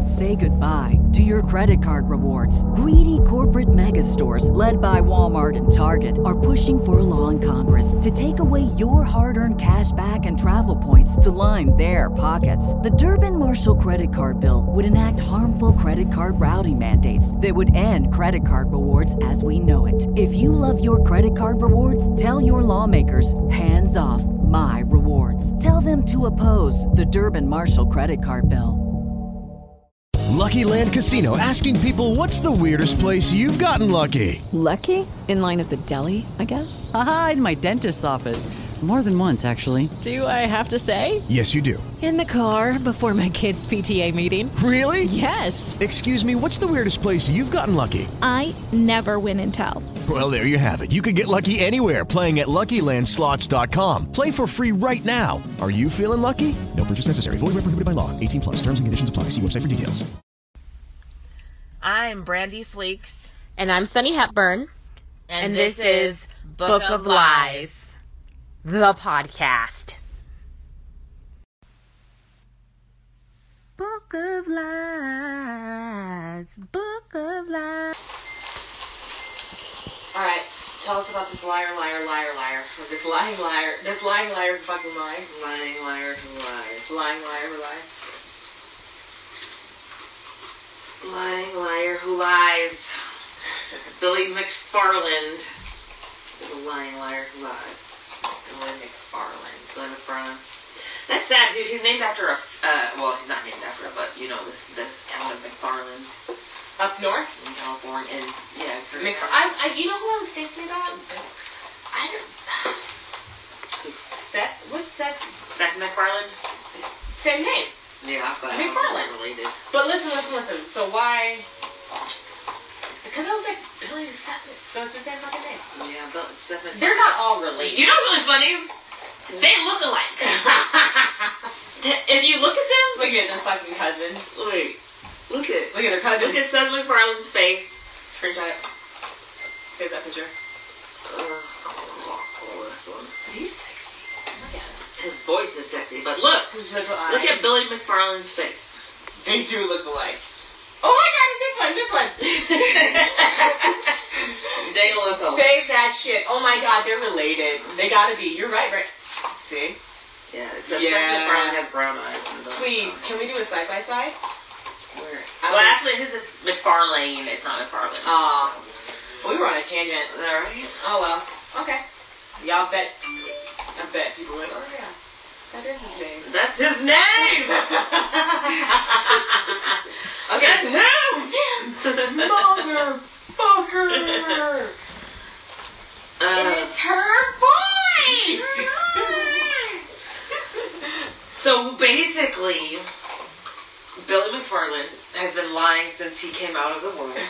Say goodbye to your credit card rewards. Greedy corporate mega stores, led by Walmart and Target, are pushing for a law in Congress to take away your hard-earned cash back and travel points to line their pockets. The Durbin-Marshall credit card bill would enact harmful credit card routing mandates that would end credit card rewards as we know it. If you love your credit card rewards, tell your lawmakers, hands off my rewards. Tell them to oppose the Durbin-Marshall credit card bill. Lucky Land Casino, asking people, what's the weirdest place you've gotten lucky? Lucky? In line at the deli, I guess? Aha, in my dentist's office. More than once, actually. Do I have to say? Yes, you do. In the car before my kids' PTA meeting. Really? Yes. Excuse me, what's the weirdest place you've gotten lucky? I never win and tell. Well, there you have it. You can get lucky anywhere, playing at LuckyLandSlots.com. Play for free right now. Are you feeling lucky? No purchase necessary. Void where prohibited by law. 18 plus. Terms and conditions apply. See website for details. I'm Brandy Fleeks. And I'm Sunny Hepburn. And this is Book of Lies, the podcast. Book of Lies, Book of Lies. Alright, tell us about this liar. Or this lying liar who fucking lies. Lying liar who lies. Lying liar who lies. Lying liar who lies. Billy McFarland is a lying liar who lies. Billy McFarland. That's sad, dude. He's named after us. Well, he's not named after it, but you know this town of McFarland. Up north? In California. And, yeah, it's pretty you know who I was thinking about? Seth? What's Seth? Seth MacFarlane? Same name. Yeah, but McFarlane. Related. But listen. So why? Because I was like, Billy and Seth, so it's the same fucking name. Yeah, but Seth MacFarlane. They're not all related. You know what's really funny? They look alike. If you look at them, look at their fucking cousins. Wait, look at their cousins. Look at Seth MacFarlane's face. Screenshot it. Save that picture. This one. He's sexy. Look at him. His voice is sexy, but look at Billy McFarlane's face. They do look alike. Oh my god, this one. They look alike. Save that shit. Oh my god, they're related. They gotta be. You're right. See? Yeah, except McFarlane has brown eyes. Please, can we do a side by side? Where? Well, actually, his is McFarlane. It's not McFarlane. Aw. We were on a tangent. Is that right? Oh well. Okay. Y'all bet. I bet people went, oh yeah, that is his name. That's his name! Okay. That's him! Motherfucker! It's her voice! So basically, Billy McFarland has been lying since he came out of the womb.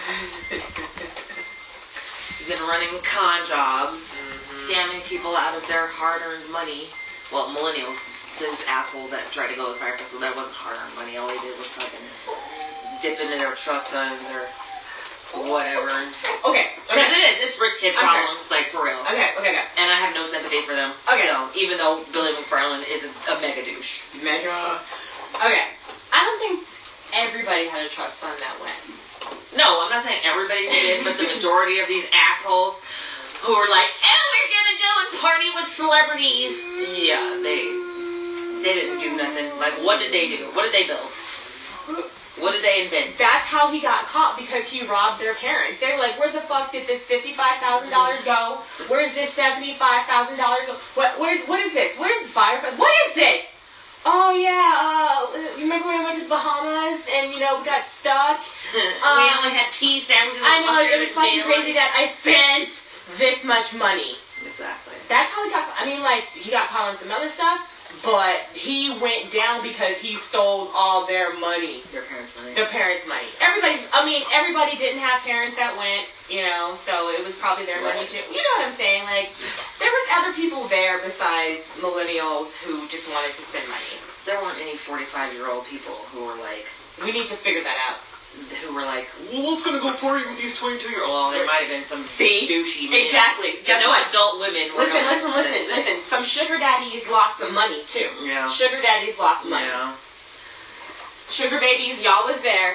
He's been running con jobs. Scamming people out of their hard-earned money. Well, millennials, those assholes that try to go to the Fire Festival, that wasn't hard-earned money. All they did was fucking dip into their trust funds or whatever. Okay. Because it is. It's rich kid problems, like, for real. Okay. And I have no sympathy for them. Okay. So, even though Billy McFarland is a mega douche. Mega. Okay. I don't think everybody had a trust fund that went. No, I'm not saying everybody did, but the majority of these assholes who were like, oh, we're gonna go and party with celebrities. Yeah, they didn't do nothing. Like, what did they do? What did they build? What did they invent? That's how he got caught, because he robbed their parents. They were like, where the fuck did this $55,000 go? Where's this $75,000 go? What is this? Where's the fire? What is this? Oh, yeah, you remember when we went to the Bahamas and, we got stuck? We only had cheese sandwiches. I know, it was fucking crazy that I spent this much money. Exactly. That's how he got caught. I mean, he got caught on some other stuff, but he went down because he stole all their money. Their parents' money. Everybody didn't have parents that went, so it was probably their money too. You know what I'm saying? There was other people there besides millennials who just wanted to spend money. There weren't any 45-year-old people who were like... We need to figure that out. Who were like, well, let's go party with these 22-year-olds. Well, there might have been some douchey... Exactly. No adult women were Listen. Some sugar daddies lost some money, too. Yeah. Sugar daddies lost money. Yeah. Sugar babies, y'all was there.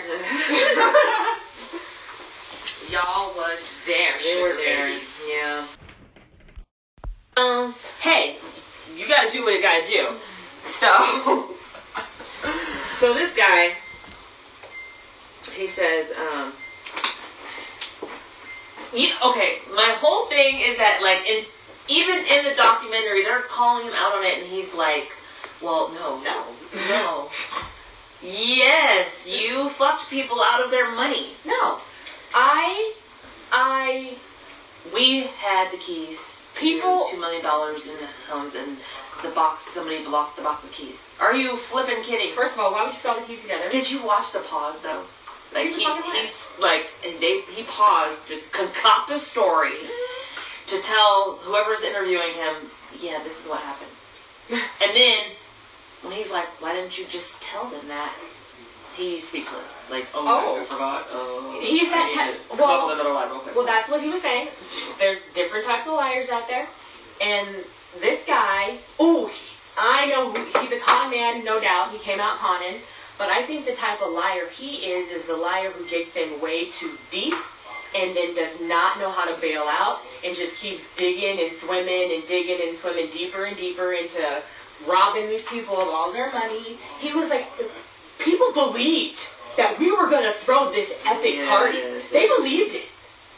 Y'all was there. They were there. Babies. Yeah. Hey, you gotta do what you gotta do. So this guy, he says, okay, my whole thing is that, like, even in the documentary, they're calling him out on it, and he's like, well, no. Yes, you fucked people out of their money. No. We had the keys. People, $2 million in homes, and somebody lost the box of keys. Are you flipping kidding? first of all, why would you put all the keys together? Did you watch the pause though? Like He's he paused to concoct a story to tell whoever's interviewing him, yeah, this is what happened. And then when he's like, why didn't you just tell them that? He's speechless. Like, I forgot. He's that type. Come up with another lie real quick. Well, that's what he was saying. There's different types of liars out there, and this guy. I know he's a con man, no doubt. He came out conning, but I think the type of liar he is the liar who gets in way too deep, and then does not know how to bail out, and just keeps digging and swimming deeper and deeper into robbing these people of all their money. He was like. People believed that we were going to throw this epic party. They believed it.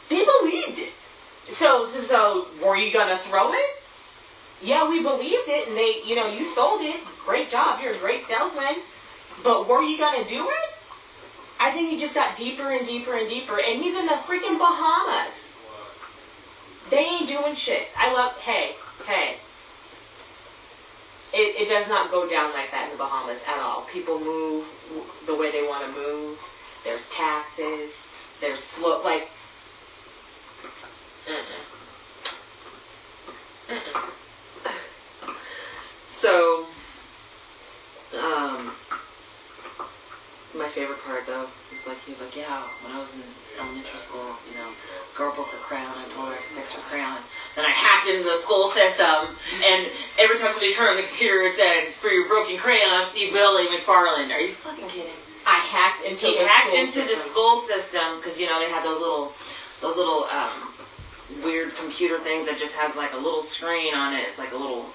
So were you going to throw it? Yeah, we believed it, and you sold it. Great job. You're a great salesman. But were you going to do it? I think he just got deeper and deeper and deeper, and he's in the freaking Bahamas. They ain't doing shit. Hey. It does not go down like that in the Bahamas at all. People move the way they want to move. There's taxes. There's slow, like, So, my favorite part though he was like, yeah, when I was in elementary school, girl broke her crayon, I told her I could fix her crayon. Then I hacked into the school system, and every time somebody turned on the computer, it said, for your broken crayon, see Billy McFarland. Are you fucking kidding? I hacked into the school system, because, they had those little weird computer things that just has, like, a little screen on it. It's like a little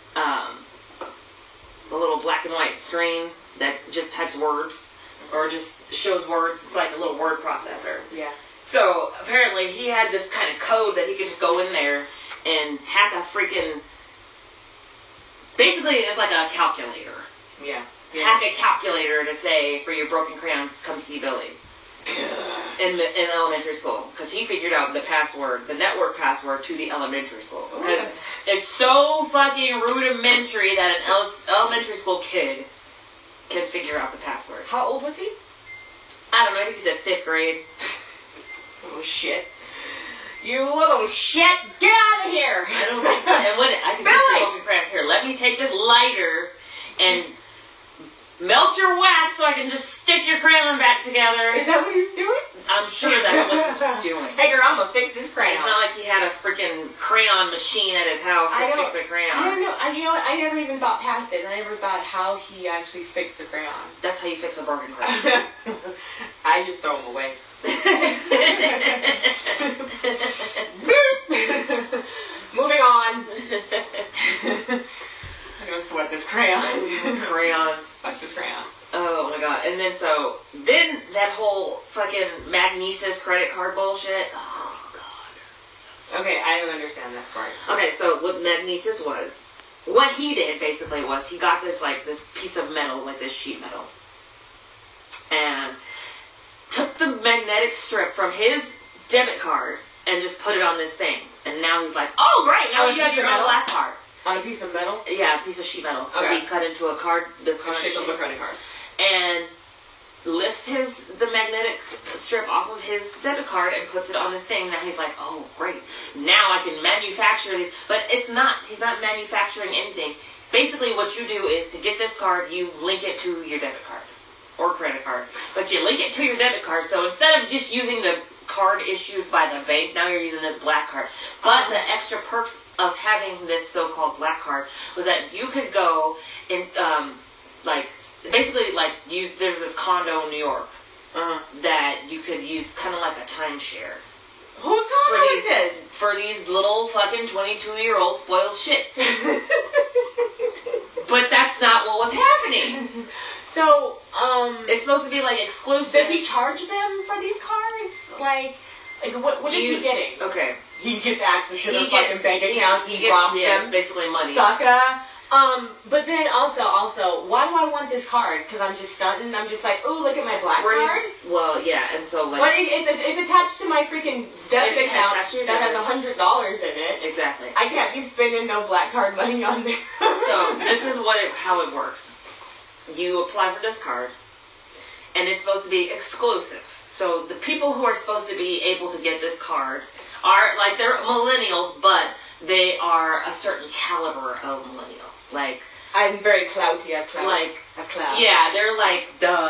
black and white screen that just types words, or just shows words. It's like a little word processor. Yeah. So, apparently, he had this kind of code that he could just go in there and hack a freaking... Basically, it's like a calculator. Yeah. Hack a calculator to say, for your broken crayons, come see Billy. In elementary school. Because he figured out the network password to the elementary school. Because it's so fucking rudimentary that an elementary school kid can figure out the password. How old was he? I don't know. I think he's at 5th grade. Little shit. You little shit. Get out of here. I don't think so. And I can fix your broken crayon. Here, let me take this lighter and melt your wax so I can just stick your crayon back together. Is that what he's doing? I'm sure that's what he's doing. Hey girl, I'm gonna fix this crayon. It's not like he had a freaking crayon machine at his house to fix a crayon. I don't know. You know what? I never even thought past it. I never thought how he actually fixed the crayon. That's how you fix a broken crayon. I just throw them away. Moving on. I'm gonna sweat this crayon. Crayons. Fuck this crayon. Oh my god. And then that whole fucking Magnesis credit card bullshit. Oh god. So okay, I don't understand that part. Okay, so what Magnesis was, what he did basically was he got this piece of metal, like this sheet metal, and took the magnetic strip from his debit card and just put it on this thing. And now he's like, oh great, now you have your own black card. On a piece of metal? Yeah, a piece of sheet metal. Okay. He cut into a card, the card shape of a credit card. And lifts the magnetic strip off of his debit card and puts it on this thing. Now he's like, oh great, now I can manufacture these. But he's not manufacturing anything. Basically what you do is to get this card, you link it to your debit card or credit card. But you link it to your debit card, so instead of just using the card issued by the bank, now you're using this black card. But the extra perks of having this so-called black card was that you could go and basically, like, there's this condo in New York that you could use kind of like a timeshare. Whose condo is this? For these little fucking 22-year-old spoiled shits. But that's not what was happening. So, it's supposed to be, like, exclusive. Does he charge them for these cards? Like what is he getting? Okay. He gets access to their fucking bank accounts. He gets, robs them. Basically money. Sucker. But then also, why do I want this card? Because I'm just stunting. I'm just like, ooh, look at my black card. Well, yeah, and so like. But it's attached to my freaking debit account that has $100 in it. Exactly. I can't be spending no black card money on this. So this is how it works. You apply for this card, and it's supposed to be exclusive. So the people who are supposed to be able to get this card are like they're millennials, but they are a certain caliber of millennial. Like I'm very clouty. I've clout. Yeah, they're like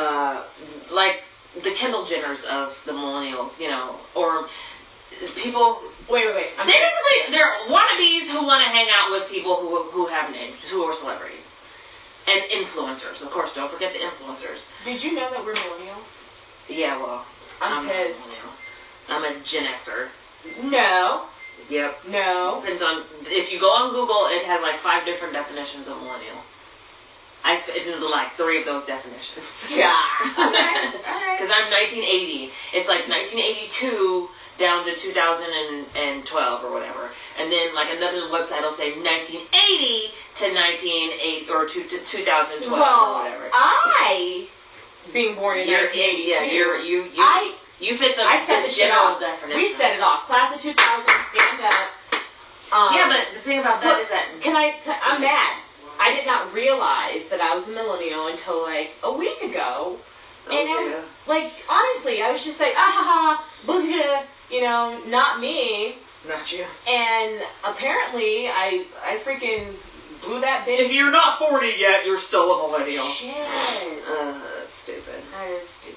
the Kendall Jenners of the millennials, you know, or people. Wait. They're wannabes who want to hang out with people who have names, who are celebrities, and influencers. Of course, don't forget the influencers. Did you know that we're millennials? Yeah, well, I'm pissed. I'm a Gen Xer. No. Yep. No. Depends on, if you go on Google, it has like 5 different definitions of millennial. I fit into like 3 of those definitions. Yeah. Because I'm 1980. It's like 1982 down to 2012 or whatever. And then like another website will say 1980 to 1980 or to 2012 or whatever. I, being born in 1982. Yeah, you fit the general definition. We set it off. Class of 2000, stand up. Yeah, but the thing about that is that... I'm mad. I did not realize that I was a millennial until like a week ago. And like, honestly, I was just like, booga, you know, not me. Not you. And apparently, I freaking blew that bitch. If you're not 40 yet, you're still a millennial. Shit. That's stupid. That is stupid.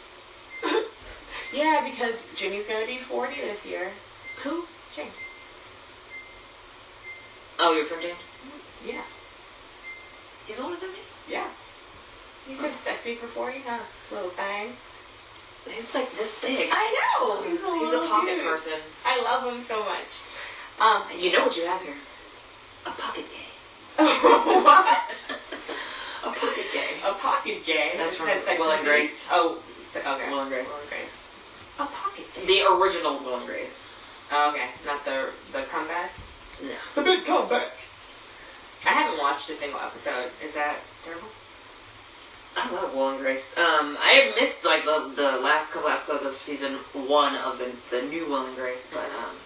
Yeah, because Jimmy's gonna be 40 this year. Who? James. Oh, you're from James? Yeah. He's older than me? Yeah. He's so sexy for 40, huh? Little thing. He's like this big. I know. He's a pocket person. I love him so much. You know what you have here? A pocket gay. What? A pocket gay. A pocket gay. That's from Will and Grace. Oh, okay. Will and Grace. A pocket gay. The original Will and Grace. Oh, okay. Not the comeback? No. The big comeback. I haven't watched a single episode. Is that terrible? I love Will and Grace. I have missed like the last couple episodes of season 1 of the new Will and Grace, but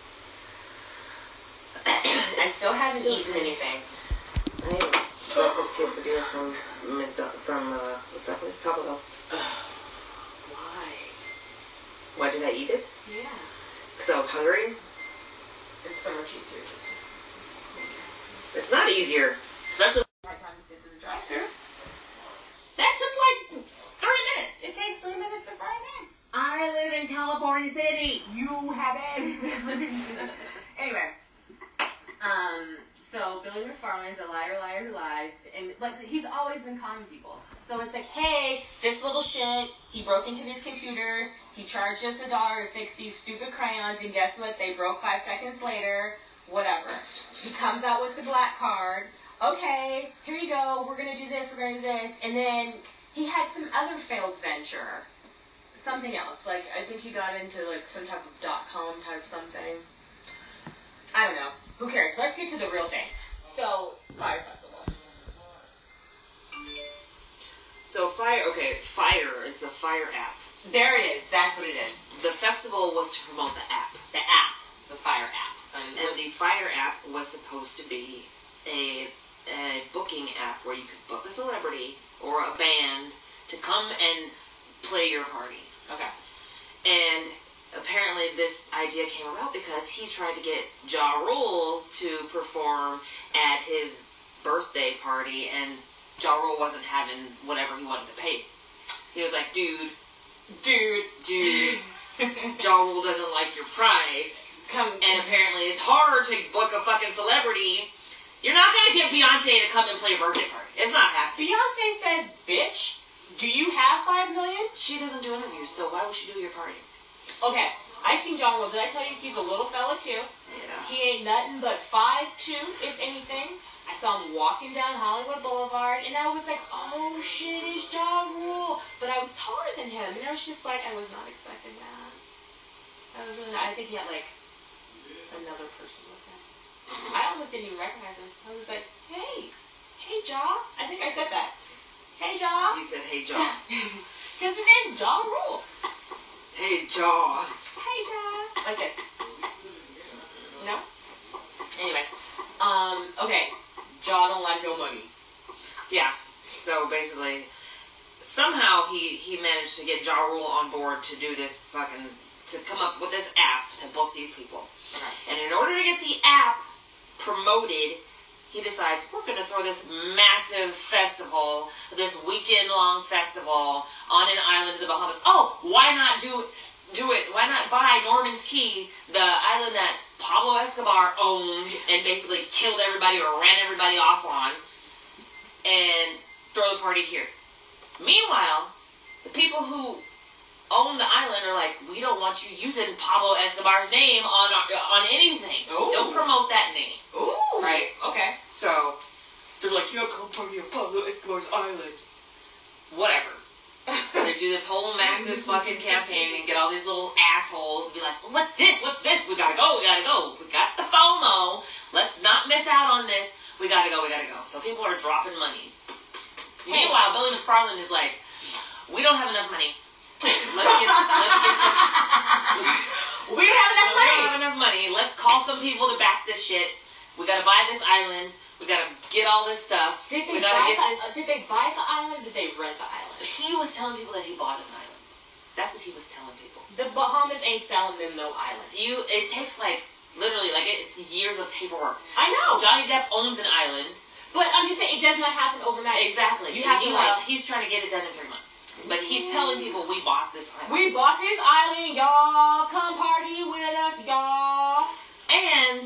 I still haven't eaten anything. I ate breakfast quesadilla from what's that place? Taco Bell. Why? Why did I eat it? Yeah. Because I was hungry. It's so much easier this way. It's not easier, especially. Right time to get to the drive-thru. That took like 3 minutes. It takes 3 minutes to fry an egg. I live in California City. You haven't. Anyway. So Billy McFarland's a liar, liar who lies, but he's always been conning people. So it's like, hey, this little shit, he broke into these computers, he charged us $1 to fix these stupid crayons, and guess what? They broke 5 seconds later. Whatever. He comes out with the black card. Okay, here you go. We're gonna do this. We're gonna do this, and then he had some other failed venture, something else. Like I think he got into like some type of .com type something. I don't know. Who cares? Let's get to the real thing. So, Fire Festival. So Fire, it's a Fire app. There it is. That's what it is. The festival was to promote the app. The Fire app. And the Fire app was supposed to be a booking app where you could book a celebrity or a band to come and play your party. Okay. And apparently this idea came about because he tried to get Ja Rule to perform at his birthday party, and Ja Rule wasn't having whatever he wanted to pay. He was like, dude, Ja Rule doesn't like your price. And apparently it's hard to book a fucking celebrity. You're not going to get Beyonce to come and play a birthday party. It's not happening. Beyonce said, bitch, do you have 5 million? She doesn't do interviews, so why would she do your party? Okay, I seen John Rule. Did I tell you he's a little fella too? Yeah. He ain't nothing but 5'2", if anything. I saw him walking down Hollywood Boulevard, and I was like, oh shit, it's John Rule. But I was taller than him, and I was just like, I was not expecting that. I was really not. I think he had like another person with him. I almost didn't even recognize him. I was like, hey Jaw. I think I said that. Hey Jaw. You said, hey, Jaw. Because his name's John Rule. Hey, Jaw. Hey Jaw. Like it. No? Anyway. Okay. Jaw don't like your money. Yeah. So basically, somehow he managed to get Ja Rule on board to do this to come up with this app to book these people. Okay. And in order to get the app promoted, he decides, we're going to throw this massive festival, this weekend-long festival on an island in the Bahamas. Oh, why not do it? Why not buy Norman's Key, the island that Pablo Escobar owned and basically killed everybody or ran everybody off on, and throw the party here? Meanwhile, the people who own the island are like, we don't want you using Pablo Escobar's name on anything. Ooh. Don't promote that name. Ooh. Right? Okay. So they're like, you come party on Pablo Escobar's island. Whatever. So they do this whole massive fucking campaign and get all these little assholes be like, what's this? What's this? We gotta go. We got the FOMO. Let's not miss out on this. We gotta go. So people are dropping money. Meanwhile, Billy McFarland is like, we don't have enough money. Let's get We don't have enough money. We don't have enough money. Let's call some people to back this shit. We gotta buy this island. We gotta get all this stuff. Did they we gotta buy get this. Did they buy the island? Did they rent the island? He was telling people that he bought an island. That's what he was telling people. The Bahamas ain't selling them no island. It takes literally it's years of paperwork. I know. Johnny Depp owns an island. But I'm just saying, it does not happen overnight. Exactly. You have to he's trying to get it done in 3 months. But he's telling people, we bought this island. We bought this island, y'all. Come party with us, y'all. And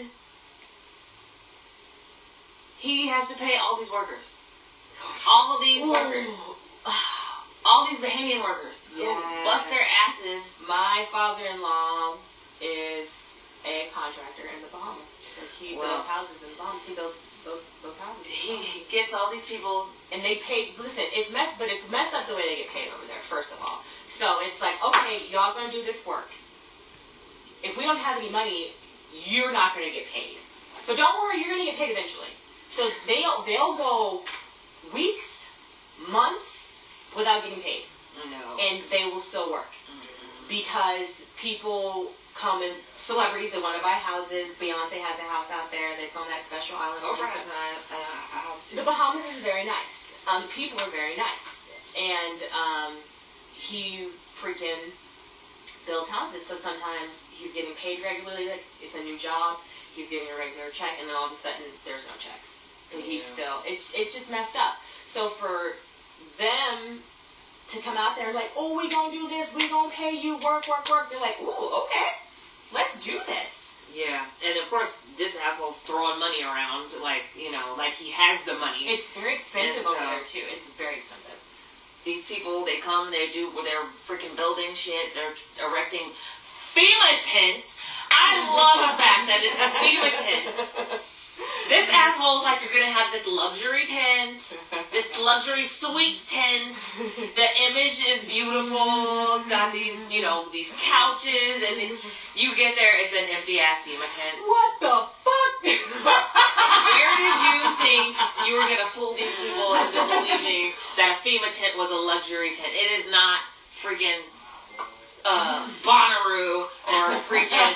he has to pay all these workers. All of these workers. All these Bahamian workers who bust their asses. My father-in-law is a contractor in the Bahamas. He builds houses in the Bahamas. He builds those houses. He gets all these people. And they pay, listen, it's messed up the way they get paid over there, first of all. So it's like, okay, y'all gonna do this work. If we don't have any money, you're not gonna get paid. But don't worry, you're gonna get paid eventually. So they'll go weeks, months without getting paid. No. And they will still work. Because people come and celebrities that want to buy houses. Beyonce has a house out there that's on that special island. Oprah has a house too. The Bahamas is very nice. The people are very nice. And he freaking builds houses. So sometimes he's getting paid regularly. Like it's a new job. He's getting a regular check. And then all of a sudden there's no checks. And he's still, it's just messed up. So for them to come out there and like, oh, we gonna do this. We gonna pay you. Work. They're like, ooh, okay. Let's do this. Yeah, and of course, this asshole's throwing money around, like he has the money. It's very expensive over there, too. It's very expensive. These people, they're freaking building shit. They're erecting FEMA tents. I love the fact that it's a FEMA tent. This asshole's like, you're gonna have this luxury tent, this luxury suite tent. The image is beautiful. It's got these, these couches, and you get there, it's an empty ass FEMA tent. What the fuck? Where did you think you were gonna fool these people into believing that a FEMA tent was a luxury tent? It is not freaking Bonnaroo or freaking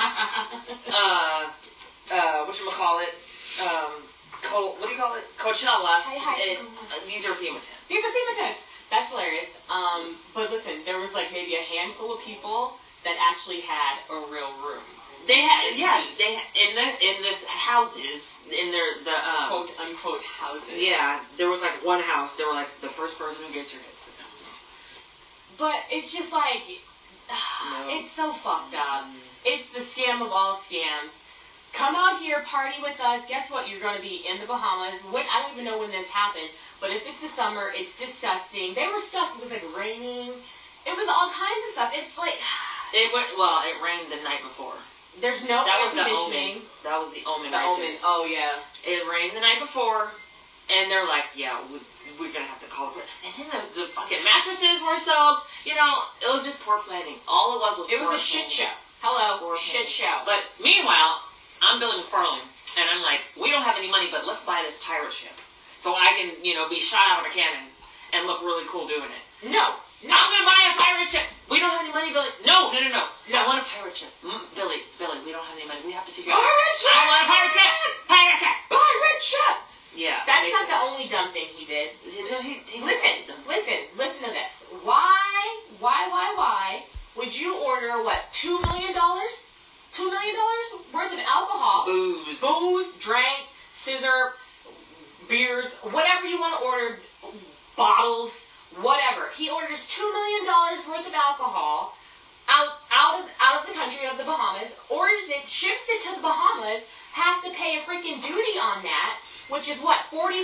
whatchamacallit, what do you call it? Coachella. These are FEMA tents. These are FEMA tents. That's hilarious. But listen, there was like maybe a handful of people that actually had a real room. They had in the houses, in the quote unquote houses. Yeah, there was like one house. They were like, the first person who gets here gets this house. But it's just like, it's so fucked up. It's the scam of all scams. come out here, party with us. Guess what? You're going to be in the Bahamas. I don't even know when this happened, but if it's the summer, it's disgusting. They were stuck. It was like raining. It was all kinds of stuff. It's like... It rained the night before. There's no air conditioning. That was the omen. The omen. Oh, yeah. It rained the night before, and they're like, yeah, we're going to have to call it. And then the fucking mattresses were soaked. You know, it was just poor planning. All it was It was a shit show. Hello. Shit show. But meanwhile, I'm Billy McFarland, and I'm like, we don't have any money, but let's buy this pirate ship. So I can, be shot out of a cannon and look really cool doing it. No. I'm going to buy a pirate ship. We don't have any money, Billy. No. I want a pirate ship. Billy, we don't have any money. We have to figure out. Pirate ship! I want a pirate ship! Pirate ship! Pirate ship! Yeah. That's not the only dumb thing he did. Listen to this. Why would you order, $2 million? $2 million worth of alcohol? Booze, drink, scissor, beers, whatever you want to order, bottles, whatever. He orders $2 million worth of alcohol out of the country of the Bahamas, orders it, ships it to the Bahamas, has to pay a freaking duty on that, which is 45%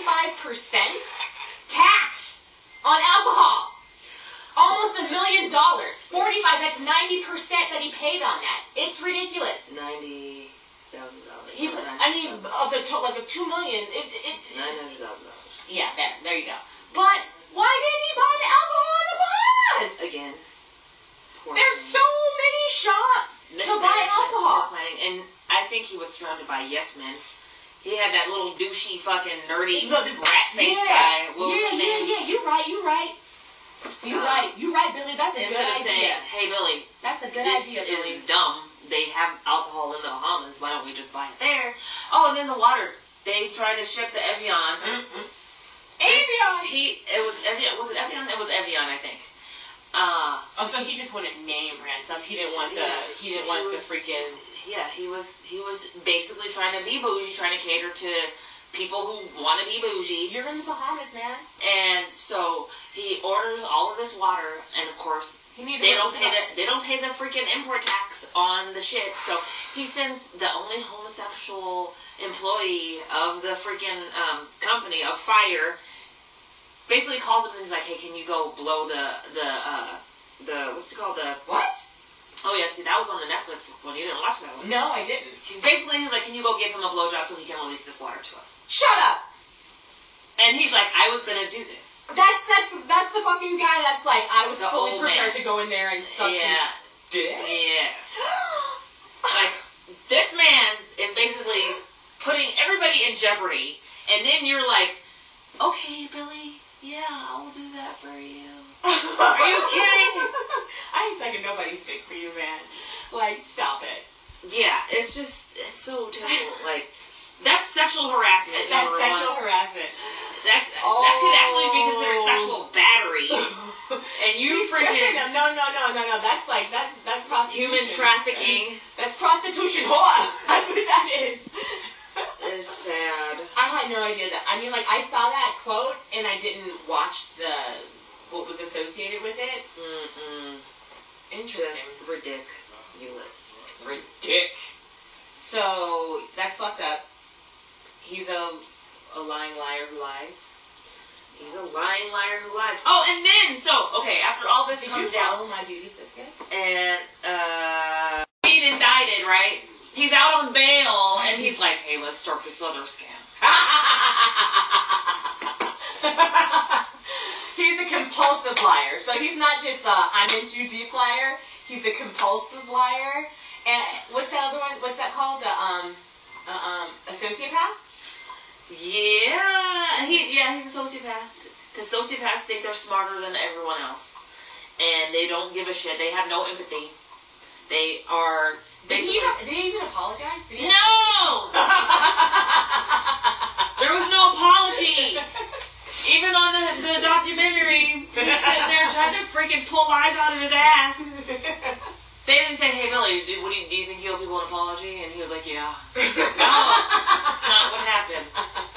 tax on alcohol. Almost $1 million. 45, that's 90% that he paid on that. It's ridiculous. $90,000. Of the of $2 million, $900,000. Yeah, there you go. But why didn't he buy the alcohol in the Bahamas? Again, there's so many shops to buy alcohol. And I think he was surrounded by yes men. He had that little douchey fucking nerdy rat face guy. Yeah. You're right, Billy. That's a good idea. Instead of saying, hey, Billy, that's a good idea, Billy. This is dumb. They have alcohol in the Bahamas. Why don't we just buy it there? Oh, and then the water. They tried to ship the Evian. Evian! Was it Evian? It was Evian, I think. So he just wanted name brand stuff. He didn't want the freaking... Yeah, he was basically trying to be bougie, trying to cater to people who want to be bougie. You're in the Bahamas, man. And so he orders all of this water, and of course they don't pay the freaking import tax on the shit. So he sends the only homosexual employee of the freaking company of Fire. Basically calls him and he's like, hey, can you go blow the what's it called, the what? Oh, yeah, see, that was on the Netflix one. You didn't watch that one. No, I didn't. Basically, he's like, can you go give him a blowjob so he can release this water to us? Shut up! And he's like, I was going to do this. That's the fucking guy that's like, I was fully prepared to go in there and suck his dick? Yes. Like, this man is basically putting everybody in jeopardy, and then you're like, okay, Billy, yeah, I'll do that for you. Are you kidding? I ain't sucking nobody's dick for you, man. Like, stop it. Yeah, it's so terrible. Like, that's sexual harassment. That's sexual harassment. That could actually be considered sexual battery. And you freaking... No. That's prostitution. Human trafficking. That's prostitution whore. That's what that is. It's sad. I had no idea that. I mean, like, I saw that quote, and I didn't watch what was associated with it. Interesting. Just ridiculous. So, that's fucked up. He's a lying liar who lies. He's a lying liar who lies. Oh, and then, okay, after all this comes down... Did you follow my beauty biscuit? And, he's indicted, right? He's out on bail, and he's like, hey, let's start this other scam. He's a compulsive liar. So he's not just I'm in too deep liar. He's a compulsive liar. And what's the other one? What's that called? A sociopath? Yeah. He's a sociopath. Because sociopaths think they're smarter than everyone else. And they don't give a shit. They have no empathy. They are... Did he even apologize? No! There was no apology. Even on the documentary, he's sitting there trying to freaking pull lies out of his ass. They didn't say, hey, Billy, do you think you owe people an apology? And he was like, yeah. No, that's not what happened.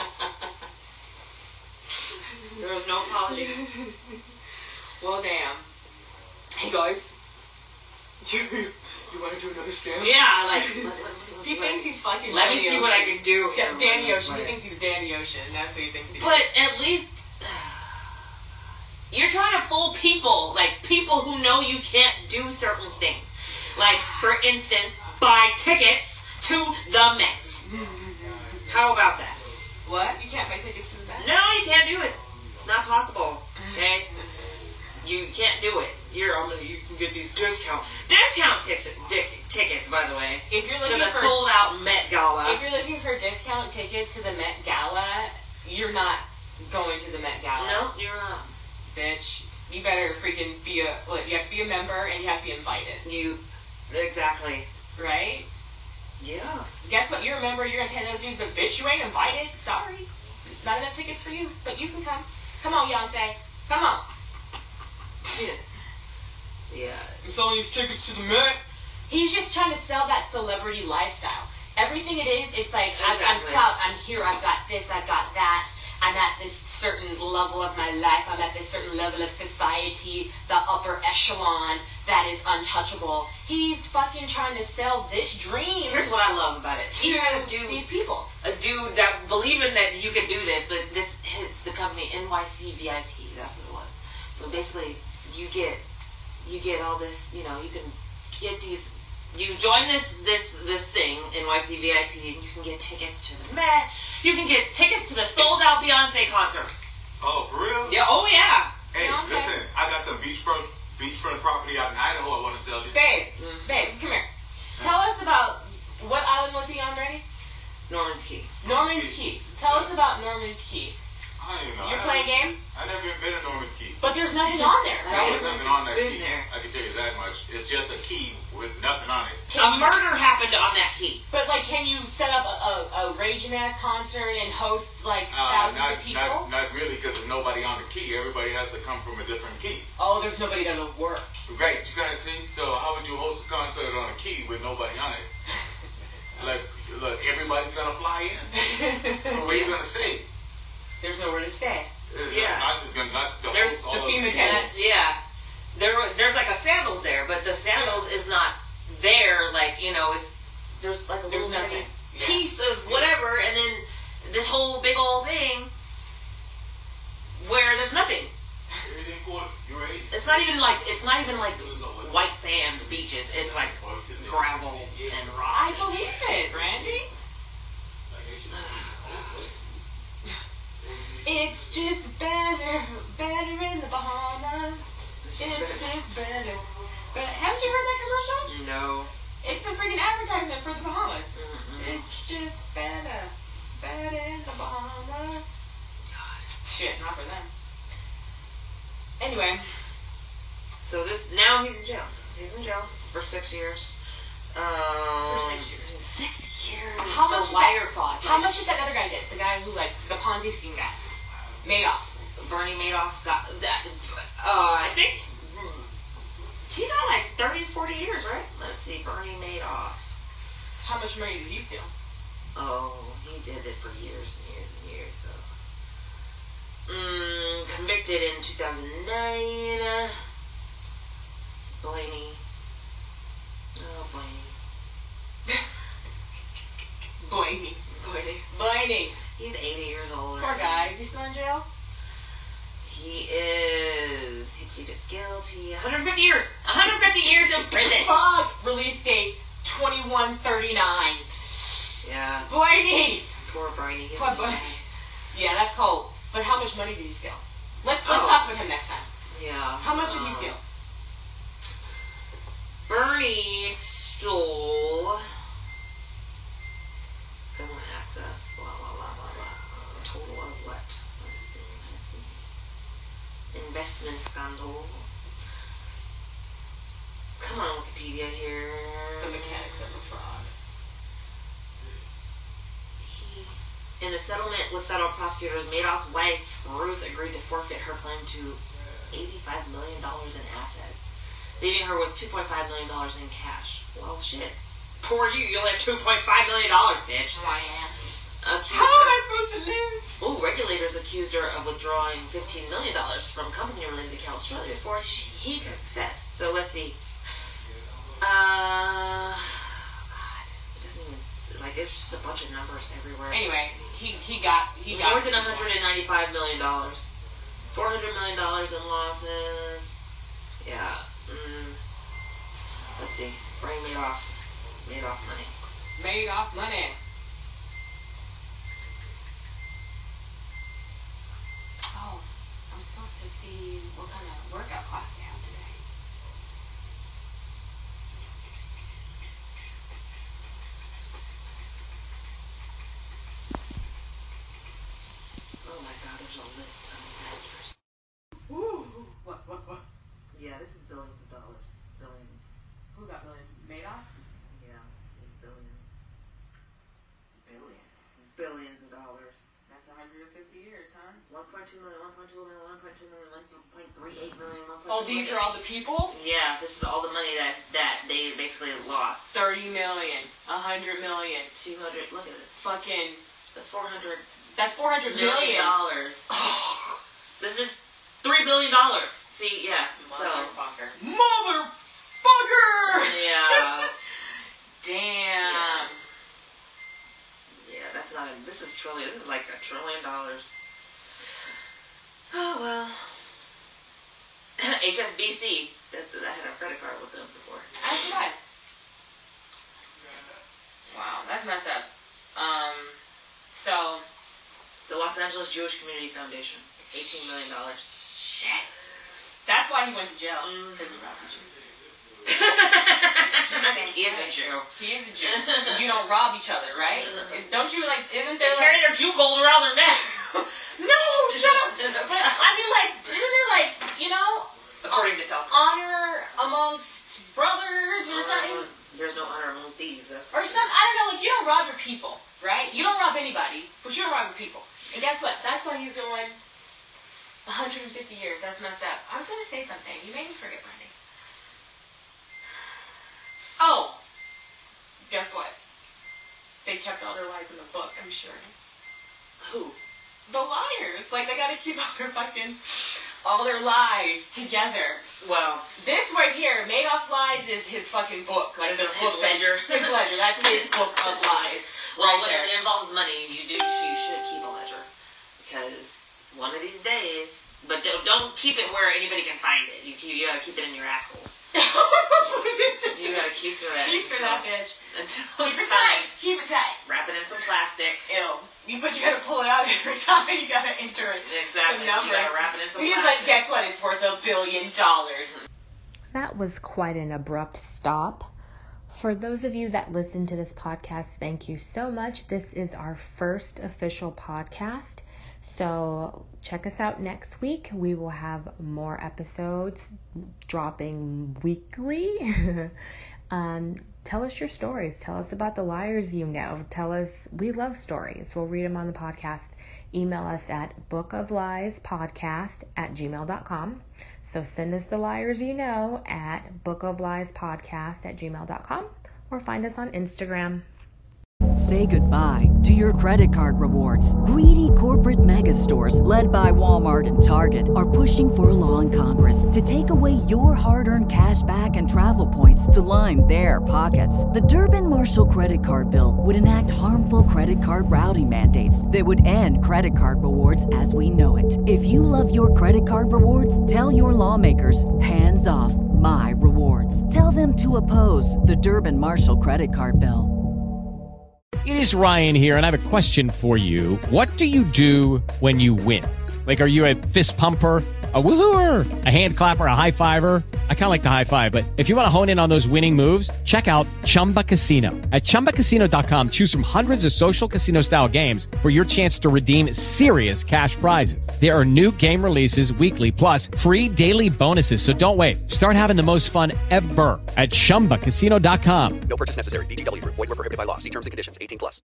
There was no apology. Well, damn. Hey, guys. You want to do another scam? Yeah, like. He thinks he's fucking Let me Danny see what I can do. Yeah, Danny Ocean. He thinks he's Danny Ocean. That's what he thinks he is. But at least you're trying to fool people, like people who know you can't do certain things. Like, for instance, buy tickets to the Met. How about that? What? You can't buy tickets to the Met? No, you can't do it. It's not possible. Okay? You can't do it. You can get these discount tickets, by the way. If you're To looking the for sold out Met Gala. If you're looking for discount tickets to the Met Gala, you're not going to the Met Gala. No, you're not. Bitch, you better freaking be you have to be a member and you have to be invited. Exactly. Right? Yeah. Guess what? You're a member, you're gonna attend those dudes, but bitch, you ain't invited. Sorry. Not enough tickets for you, but you can come. Come on, Beyonce. Come on. Yeah. I'm selling these tickets to the Met. He's just trying to sell that celebrity lifestyle. Everything it is, it's like, I'm Exactly. clout, I'm here, I've got this, I've got that. I'm at this certain level of my life. I'm at this certain level of society, the upper echelon that is untouchable. He's fucking trying to sell this dream. Here's what I love about it. to these people. A dude that believing that you can do this, but the company NYC VIP, that's what it was. So basically, you get all this, you can get these. You join this thing, NYC VIP, and you can get tickets to the Met. You can get tickets to the sold out Beyonce concert. Oh, for real? Yeah. Oh yeah. Hey, Beyonce. listen, I got some beachfront property out in Idaho I want to sell you. Babe, come here. Tell us about, what island was he on, Brady? Norman's Key. Norman's Key. Tell us about Norman's Key. I don't even know. You're playing game? I never even been to Norman's Key. But there's nothing on there, right? There's nothing on that Been key. there. I can tell you that much. It's just a key with nothing on it. A murder happened on that key. But like, can you set up a Raging Ass concert and host like thousands of people? Not really, because there's nobody on the key. Everybody has to come from a different key. Oh, there's nobody that'll work. Right, you guys see? So how would you host a concert on a key with nobody on it? Like, look, everybody's gonna fly in. Where are you gonna stay? There's nowhere to stay. Yeah. Not to There's host all the of FEMA the tent. Yeah. There's like a sandals there, but the sandals is not there. Like, there's like a There's little nothing. tiny piece of whatever, and then this whole big old thing where there's nothing. It's not even like white sand beaches. It's like gravel and rocks. I and believe shit. it, Brandy. It's just better in the Bahamas. It's just better. But haven't you heard that commercial? No. It's a freaking advertisement for the Bahamas. Mm-mm. It's just better in the Bahamas. Shit, not for them. Anyway. So now he's in jail. He's in jail for 6 years. For 6 years. 6 years. How much for wire fraud? How much did that other guy get? The guy who, the Ponzi scheme guy. Madoff. Bernie Madoff got that. I think he got like 30, 40 years, right? Let's see, Bernie Madoff. How much money did he steal? Oh, he did it for years and years and years, though. Convicted in 2009. Blaney. Oh, Blaney. Blaney. He's 80 years old. Poor guy. Is he still in jail? He is. He pleaded guilty. 150 years. 150 years in prison. Fuck. Release date 21/39. Yeah. Blaney. Poor Bernie. Poor Blaney. Yeah, that's cold. But how much money did he steal? Let's talk with him next time. Yeah. How much did he steal? Bernie stole. Government access. Blah blah blah blah blah. Total of what? Let's see. Investment scandal. Come on, Wikipedia here. The mechanics of the fraud. In the settlement with federal prosecutors, Madoff's wife, Ruth, agreed to forfeit her claim to $85 million in assets, leaving her with $2.5 million in cash. Well, shit. Poor you. You only have $2.5 million, bitch. Oh, I am. How am I supposed to live? Oh, regulators accused her of withdrawing $15 million from company-related accounts shortly before he confessed. So let's see. it's just a bunch of numbers everywhere. Anyway, he got more than $195 million. $400 million in losses. Yeah. Let's see. Bernie Madoff money. Madoff money. Oh, I'm supposed to see what kind of workout class they have today. Oh my God, there's a list of investors. What? Yeah, this is billions of dollars. Billions. Who got millions? Madoff? Yeah, this is billions. Billions. Billions of dollars. That's 150 years, huh? 1.2 million, 1.2 million, 1.2 million, 1.38 million, 1.2 Oh, these are all the people? Yeah, this is all the money that they basically lost. 30 million, 100 million, 200, look at this. fucking, That's 400 that's 400 million. dollars. This is $3 billion. See, yeah. Motherfucker. So. Motherfucker! Yeah. Damn. Yeah, that's not this is trillion. This is like $1 trillion. Oh, well. HSBC. I had a credit card with them before. As did I. Wow, that's messed up. So. The Los Angeles Jewish Community Foundation. $18 million. Shit. That's why he went to jail. Because he robbed a Jew. He is a Jew. He is a Jew. You don't rob each other, right? Don't you, like, isn't there, They carry their Jew gold around their neck. No, shut up. But, I mean, like, isn't there, like, you know, According to South honor amongst brothers or something? There's no honor among thieves. That's Or some, I don't know, like, you don't rob your people, right? You don't rob anybody, but you don't rob your people. And guess what? That's why he's going 150 years. That's messed up. I was going to say something. You made me forget, Brandy. Oh! Guess what? They kept all their lies in the book, I'm sure. Who? The liars. Like, they got to keep all their lies together. Well, This right here, Madoff's Lies, is his fucking book. Like, His ledger. His ledger. That's his book of lies. well, Right when there. it involves money, you should keep a ledger, because one of these days. But don't keep it where anybody can find it. You gotta keep it in your asshole. You gotta keister that. Keister that bitch. Until Keep it it's tight. time. Keep it tight. Wrap it in some plastic. Ew. But you gotta pull it out every time. You gotta enter it. Exactly. The numbers. You gotta wrap it in some He's plastic. like, guess what? It's worth $1 billion. That was quite an abrupt stop. For those of you that listen to this podcast, thank you so much. This is our first official podcast. So check us out next week. We will have more episodes dropping weekly. Tell us your stories. Tell us about the liars you know. Tell us, we love stories. We'll read them on the podcast. Email us at bookofliespodcast@gmail.com. So send us the liars you know at bookofliespodcast@gmail.com or find us on Instagram. Say goodbye to your credit card rewards. Greedy corporate mega stores, led by Walmart and Target, are pushing for a law in Congress to take away your hard-earned cash back and travel points to line their pockets. The Durbin-Marshall credit card bill would enact harmful credit card routing mandates that would end credit card rewards as we know it. If you love your credit card rewards, tell your lawmakers, hands off my rewards. Tell them to oppose the Durbin-Marshall credit card bill. It is Ryan here, and I have a question for you. What do you do when you win? Like, are you a fist pumper, a woo-hooer, a hand clapper, a high fiver? I kind of like the high five, but if you want to hone in on those winning moves, check out Chumba Casino. At ChumbaCasino.com, choose from hundreds of social casino-style games for your chance to redeem serious cash prizes. There are new game releases weekly, plus free daily bonuses, so don't wait. Start having the most fun ever at ChumbaCasino.com. No purchase necessary. VGW Group. Void where prohibited by law. See terms and conditions. 18+.